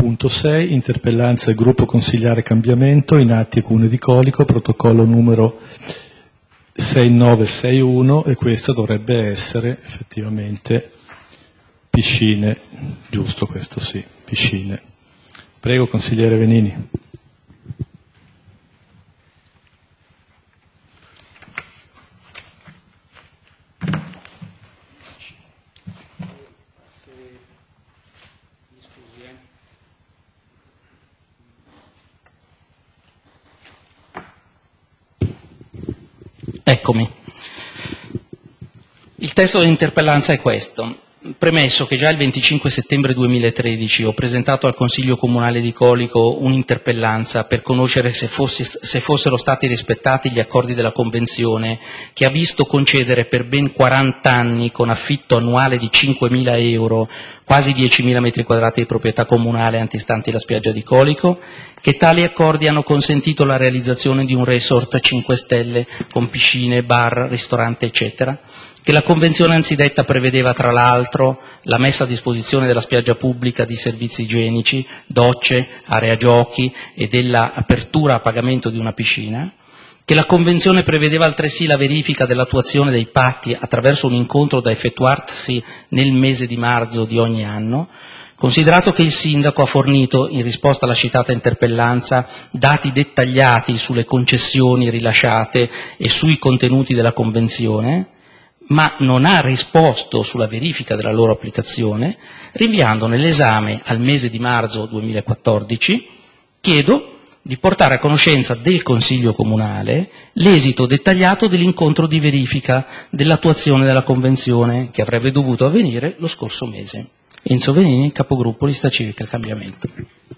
Punto 6. Interpellanza del gruppo consigliare Cambiamento in atti e Comune di Colico, protocollo numero 6961, e questa dovrebbe essere effettivamente piscine, giusto questo sì, piscine. Prego, consigliere Venini. Eccomi. Il testo dell'interpellanza è questo. Premesso che già il 25 settembre 2013 ho presentato al Consiglio Comunale di Colico un'interpellanza per conoscere se fossero stati rispettati gli accordi della Convenzione, che ha visto concedere per ben 40 anni, con affitto annuale di 5.000 euro, quasi 10.000 metri quadrati di proprietà comunale antistanti la spiaggia di Colico, che tali accordi hanno consentito la realizzazione di un resort 5 stelle con piscine, bar, ristorante, eccetera, che la Convenzione anzidetta prevedeva tra l'altro la messa a disposizione della spiaggia pubblica di servizi igienici, docce, area giochi e della apertura a pagamento di una piscina, che la Convenzione prevedeva altresì la verifica dell'attuazione dei patti attraverso un incontro da effettuarsi nel mese di marzo di ogni anno, considerato che il Sindaco ha fornito, in risposta alla citata interpellanza, dati dettagliati sulle concessioni rilasciate e sui contenuti della Convenzione, ma non ha risposto sulla verifica della loro applicazione, rinviandone l'esame al mese di marzo 2014, chiedo di portare a conoscenza del Consiglio Comunale l'esito dettagliato dell'incontro di verifica dell'attuazione della Convenzione che avrebbe dovuto avvenire lo scorso mese. Enzo Venini, capogruppo Lista Civica Cambiamento.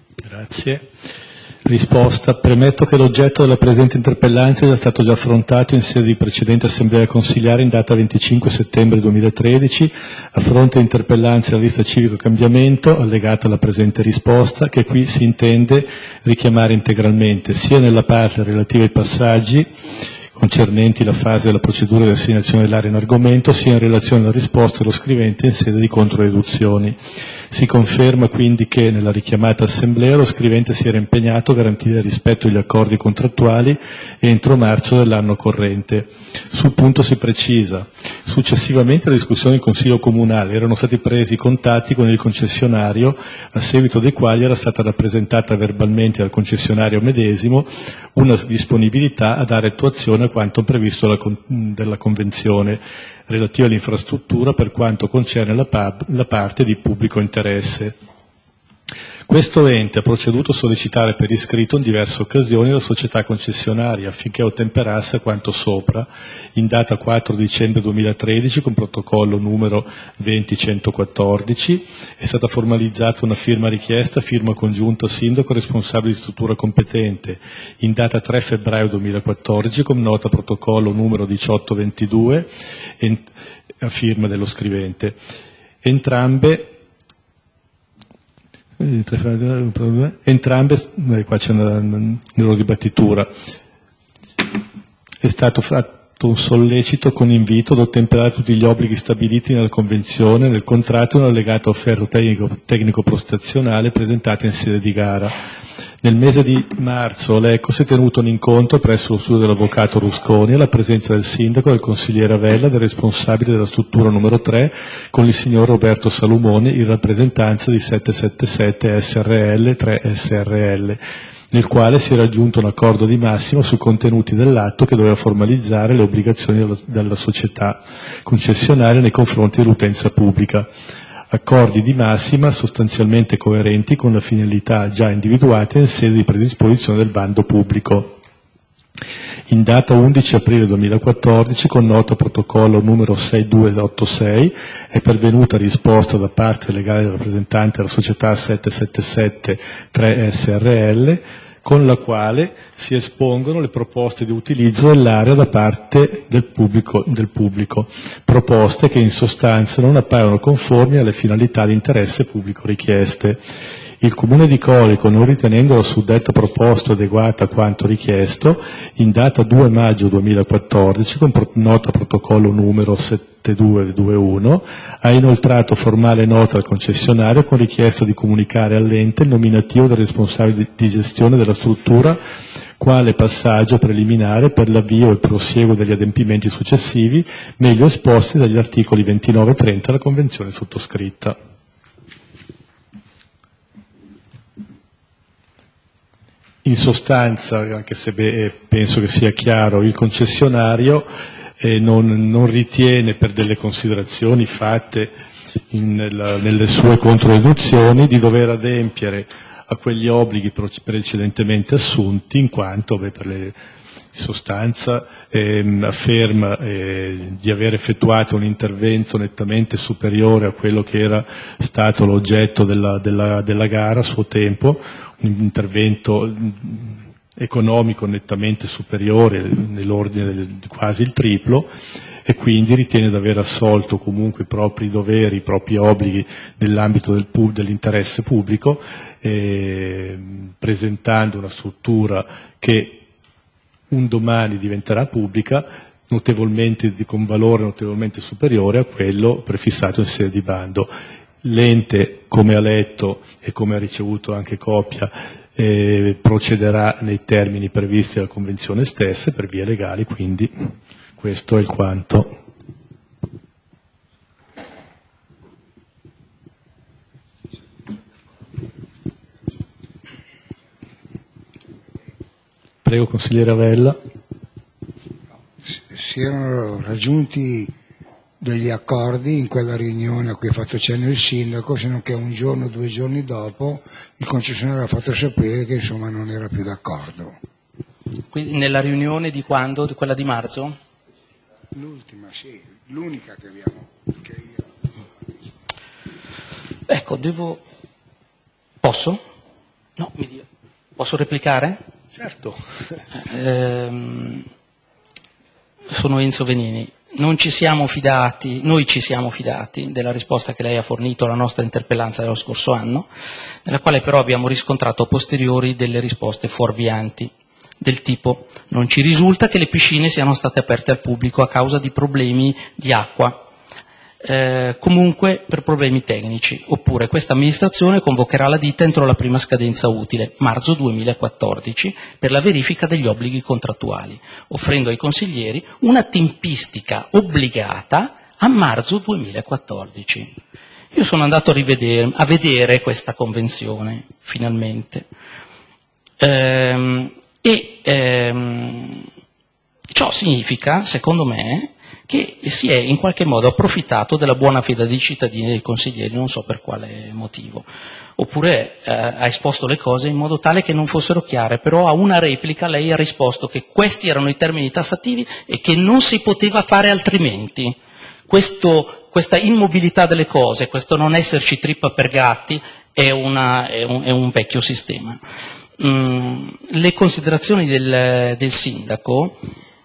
Grazie. Risposta. Premetto che l'oggetto della presente interpellanza è stato già affrontato in sede di precedente assemblea consigliare in data 25 settembre 2013 a fronte di interpellanze alla Lista Civica Cambiamento allegata alla presente risposta, che qui si intende richiamare integralmente sia nella parte relativa ai passaggi concernenti la fase della procedura di assegnazione dell'area in argomento, sia in relazione alla risposta dello scrivente in sede di controdeduzioni. Si conferma quindi che nella richiamata assemblea lo scrivente si era impegnato a garantire il rispetto degli accordi contrattuali entro marzo dell'anno corrente. Sul punto si precisa: successivamente alla discussione in Consiglio Comunale erano stati presi contatti con il concessionario, a seguito dei quali era stata rappresentata verbalmente al concessionario medesimo una disponibilità a dare attuazione a quanto previsto dalla Convenzione relativa all'infrastruttura per quanto concerne la parte di pubblico interesse. Questo ente ha proceduto a sollecitare per iscritto in diverse occasioni la società concessionaria affinché ottemperasse a quanto sopra, in data 4 dicembre 2013 con protocollo numero 20114, è stata formalizzata una firma richiesta, firma congiunta sindaco responsabile di struttura competente, in data 3 febbraio 2014 con nota protocollo numero 1822, a firma dello scrivente. Entrambe, qua c'è una neurodibattitura, è stato fatto un sollecito con invito ad ottemperare tutti gli obblighi stabiliti nella Convenzione, nel contratto e nell'allegato offerto tecnico-prestazionale presentata in sede di gara. Nel mese di marzo l'ECO si è tenuto un incontro presso lo studio dell'avvocato Rusconi alla presenza del sindaco, del consigliere Avella, del responsabile della struttura numero 3, con il signor Roberto Salomoni in rappresentanza di 777 SRL 3 SRL, nel quale si è raggiunto un accordo di massima sui contenuti dell'atto che doveva formalizzare le obbligazioni della società concessionaria nei confronti dell'utenza pubblica. Accordi di massima sostanzialmente coerenti con la finalità già individuata in sede di predisposizione del bando pubblico. In data 11 aprile 2014, con nota protocollo numero 6286, è pervenuta risposta da parte legale del rappresentante della società 777 3 SRL, con la quale si espongono le proposte di utilizzo dell'area da parte del pubblico, proposte che in sostanza non appaiono conformi alle finalità di interesse pubblico richieste. Il Comune di Colico, non ritenendo la suddetta proposta adeguata a quanto richiesto, in data 2 maggio 2014, con nota protocollo numero 7221, ha inoltrato formale nota al concessionario con richiesta di comunicare all'ente il nominativo del responsabile di gestione della struttura quale passaggio preliminare per l'avvio e il prosieguo degli adempimenti successivi, meglio esposti dagli articoli 29 e 30 della Convenzione sottoscritta. In sostanza, anche se penso che sia chiaro, il concessionario non ritiene, per delle considerazioni fatte nelle sue controdeduzioni, di dover adempiere a quegli obblighi precedentemente assunti, in quanto in sostanza afferma di aver effettuato un intervento nettamente superiore a quello che era stato l'oggetto della gara a suo tempo, un intervento economico nettamente superiore, nell'ordine di quasi il triplo, e quindi ritiene di aver assolto comunque i propri doveri, i propri obblighi nell'ambito dell'interesse pubblico, presentando una struttura che un domani diventerà pubblica, con valore notevolmente superiore a quello prefissato in sede di bando. L'ente, come ha letto e come ha ricevuto anche copia, procederà nei termini previsti dalla Convenzione stessa per vie legali, quindi questo è il quanto. Prego, consigliere Avella. Si erano raggiunti degli accordi in quella riunione a cui ha fatto cenno il sindaco, se non che un giorno o 2 giorni dopo il concessionario ha fatto sapere che insomma non era più d'accordo. Quindi nella riunione di quando? Di quella di marzo? L'ultima, sì, l'unica che abbiamo. Che io... Ecco, Posso? No, posso replicare? Certo. Sono Enzo Venini. Noi ci siamo fidati della risposta che lei ha fornito alla nostra interpellanza dello scorso anno, nella quale però abbiamo riscontrato a posteriori delle risposte fuorvianti, del tipo: non ci risulta che le piscine siano state aperte al pubblico a causa di problemi di acqua, comunque per problemi tecnici, oppure questa amministrazione convocherà la ditta entro la prima scadenza utile, marzo 2014, per la verifica degli obblighi contrattuali, offrendo ai consiglieri una tempistica obbligata a marzo 2014. Io sono andato a vedere questa convenzione, finalmente, ciò significa, secondo me, che si è in qualche modo approfittato della buona fede dei cittadini e dei consiglieri, non so per quale motivo. Oppure ha esposto le cose in modo tale che non fossero chiare, però a una replica lei ha risposto che questi erano i termini tassativi e che non si poteva fare altrimenti. Questa immobilità delle cose, questo non esserci trippa per gatti, è un vecchio sistema. Le considerazioni del sindaco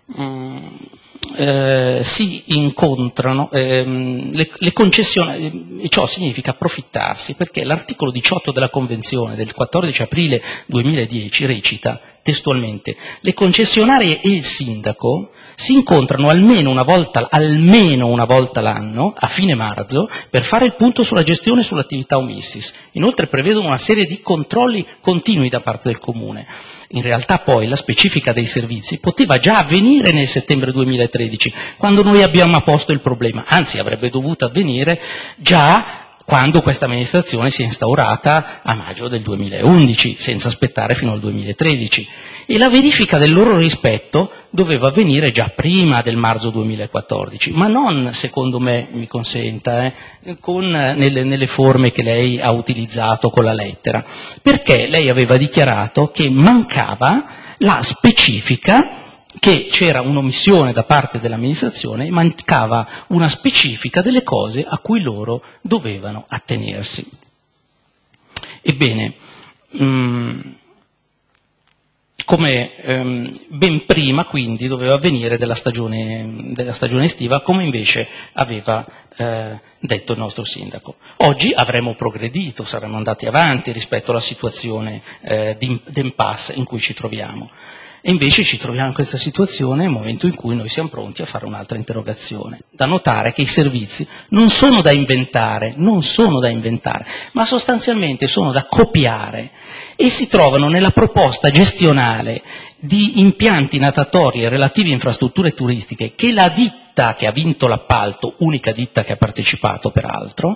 si incontrano, le concessioni, e ciò significa approfittarsi, perché l'articolo 18 della Convenzione del 14 aprile 2010 recita testualmente: le concessionarie e il sindaco si incontrano almeno una volta l'anno, a fine marzo, per fare il punto sulla gestione e sull'attività omissis. Inoltre prevedono una serie di controlli continui da parte del Comune. In realtà poi la specifica dei servizi poteva già avvenire nel settembre 2013, quando noi abbiamo posto il problema, anzi avrebbe dovuto avvenire già quando questa amministrazione si è instaurata a maggio del 2011, senza aspettare fino al 2013. E la verifica del loro rispetto doveva avvenire già prima del marzo 2014, ma non, secondo me, mi consenta, nelle forme che lei ha utilizzato con la lettera, perché lei aveva dichiarato che mancava la specifica, che c'era un'omissione da parte dell'amministrazione e mancava una specifica delle cose a cui loro dovevano attenersi. Ebbene, come ben prima quindi doveva avvenire della stagione estiva, come invece aveva detto il nostro sindaco. Oggi avremmo progredito, saremmo andati avanti rispetto alla situazione d'impasse in cui ci troviamo. E invece ci troviamo in questa situazione nel momento in cui noi siamo pronti a fare un'altra interrogazione. Da notare che i servizi non sono da inventare, ma sostanzialmente sono da copiare e si trovano nella proposta gestionale di impianti natatori e relative infrastrutture turistiche che la ditta che ha vinto l'appalto, unica ditta che ha partecipato peraltro,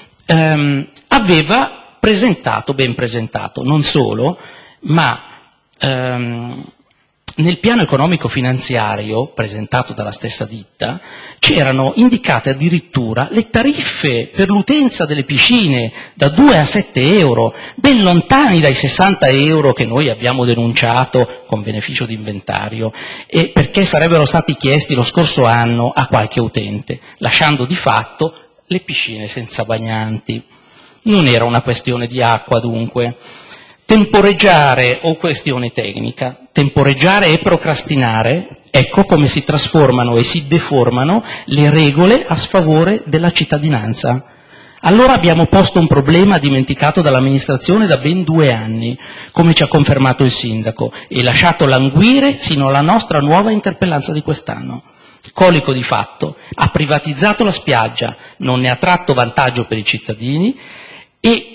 aveva ben presentato, non solo, ma nel piano economico finanziario presentato dalla stessa ditta c'erano indicate addirittura le tariffe per l'utenza delle piscine da 2 a 7 euro, ben lontani dai 60 euro che noi abbiamo denunciato con beneficio di inventario, e perché sarebbero stati chiesti lo scorso anno a qualche utente, lasciando di fatto le piscine senza bagnanti. Non era una questione di acqua dunque. Temporeggiare o questione tecnica, temporeggiare e procrastinare, ecco come si trasformano e si deformano le regole a sfavore della cittadinanza. Allora abbiamo posto un problema dimenticato dall'amministrazione da ben 2 anni, come ci ha confermato il sindaco, e lasciato languire sino alla nostra nuova interpellanza di quest'anno. Colico di fatto ha privatizzato la spiaggia, non ne ha tratto vantaggio per i cittadini e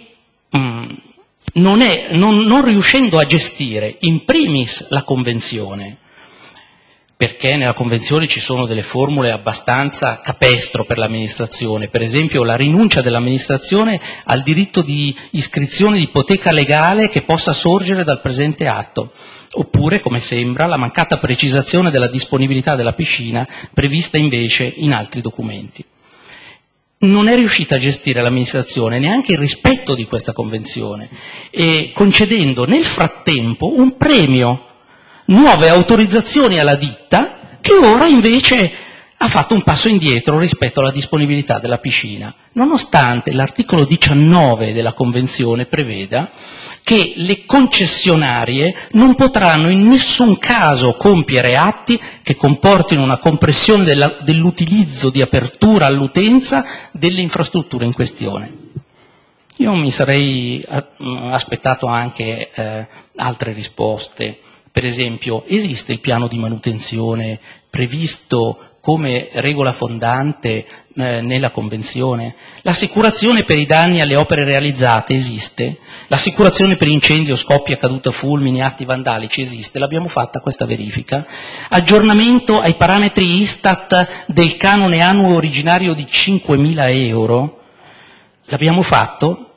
non riuscendo a gestire in primis la convenzione, perché nella convenzione ci sono delle formule abbastanza capestro per l'amministrazione, per esempio la rinuncia dell'amministrazione al diritto di iscrizione di ipoteca legale che possa sorgere dal presente atto, oppure, come sembra, la mancata precisazione della disponibilità della piscina prevista invece in altri documenti. Non è riuscita a gestire l'amministrazione neanche il rispetto di questa convenzione, e concedendo nel frattempo un premio, nuove autorizzazioni alla ditta, che ora invece ha fatto un passo indietro rispetto alla disponibilità della piscina, nonostante l'articolo 19 della convenzione preveda che le concessionarie non potranno in nessun caso compiere atti che comportino una compressione dell'utilizzo di apertura all'utenza delle infrastrutture in questione. Io mi sarei aspettato anche altre risposte. Per esempio, esiste il piano di manutenzione previsto come regola fondante nella Convenzione? L'assicurazione per i danni alle opere realizzate esiste? L'assicurazione per incendio, scoppia, caduta, fulmini, atti vandalici esiste? L'abbiamo fatta questa verifica? Aggiornamento ai parametri Istat del canone annuo originario di 5.000 euro? L'abbiamo fatto?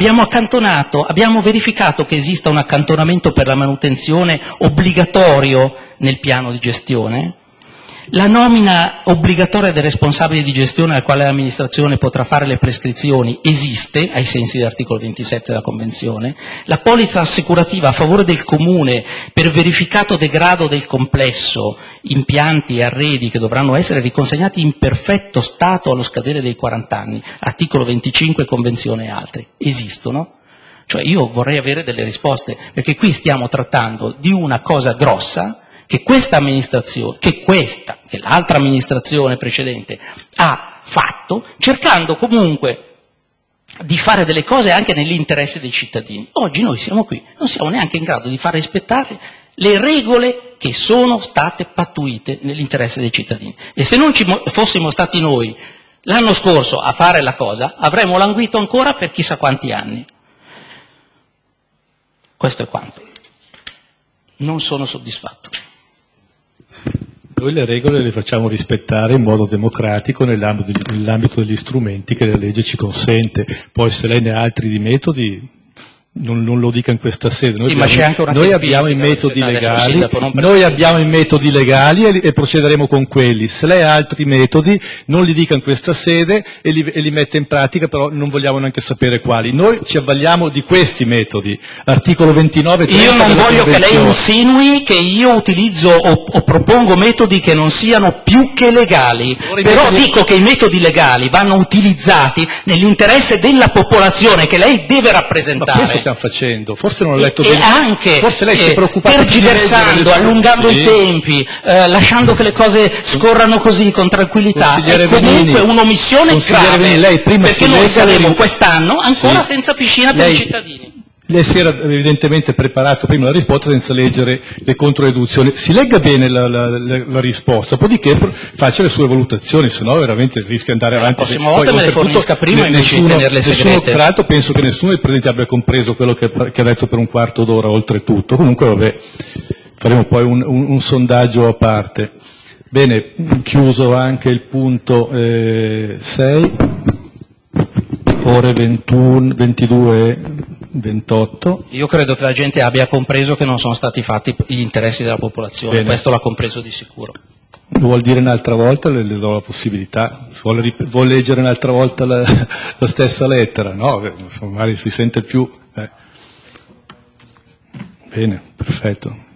Abbiamo verificato che esista un accantonamento per la manutenzione obbligatorio nel piano di gestione? La nomina obbligatoria del responsabile di gestione al quale l'amministrazione potrà fare le prescrizioni esiste, ai sensi dell'articolo 27 della Convenzione. La polizza assicurativa a favore del Comune per verificato degrado del complesso, impianti e arredi che dovranno essere riconsegnati in perfetto stato allo scadere dei 40 anni, articolo 25 Convenzione e altri, esistono? Cioè io vorrei avere delle risposte, perché qui stiamo trattando di una cosa grossa che questa amministrazione, che l'altra amministrazione precedente ha fatto, cercando comunque di fare delle cose anche nell'interesse dei cittadini. Oggi noi siamo qui, non siamo neanche in grado di far rispettare le regole che sono state pattuite nell'interesse dei cittadini. E se non ci fossimo stati noi l'anno scorso a fare la cosa, avremmo languito ancora per chissà quanti anni. Questo è quanto. Non sono soddisfatto. Noi le regole le facciamo rispettare in modo democratico nell'ambito degli strumenti che la legge ci consente. Poi se lei ne ha altri di metodi non lo dica in questa sede. Noi abbiamo i metodi legali e procederemo con quelli. Se lei ha altri metodi non li dica in questa sede e li mette in pratica, però non vogliamo neanche sapere quali. Noi ci avvaliamo di questi metodi. Articolo 29. Io non voglio che lei insinui che io utilizzo o propongo metodi che non siano più che legali. Però dico che i metodi legali vanno utilizzati nell'interesse della popolazione che lei deve rappresentare. stiamo facendo. Forse non ho letto e bene. anche Forse lei si è preoccupata tergiversando, allungando i tempi, lasciando che le cose scorrano così con tranquillità, è comunque un'omissione grave, lei prima perché noi saremo quest'anno ancora senza piscina per i cittadini. Lei si era evidentemente preparato prima la risposta senza leggere le controdeduzioni. Si legga bene la risposta, dopodiché faccia le sue valutazioni, se no veramente rischia di andare avanti. La prossima volta me le fornisca prima invece di tenerle segrete. Tra l'altro penso che nessuno dei presenti abbia compreso quello che ha detto per un quarto d'ora oltretutto. Comunque vabbè, faremo poi un sondaggio a parte. Bene, chiuso anche il punto 6, ore 22:28. Io credo che la gente abbia compreso che non sono stati fatti gli interessi della popolazione. Bene. Questo l'ha compreso di sicuro. Vuol dire un'altra volta, le do la possibilità. Vuole leggere un'altra volta la stessa lettera? No, magari si sente più. Bene, perfetto.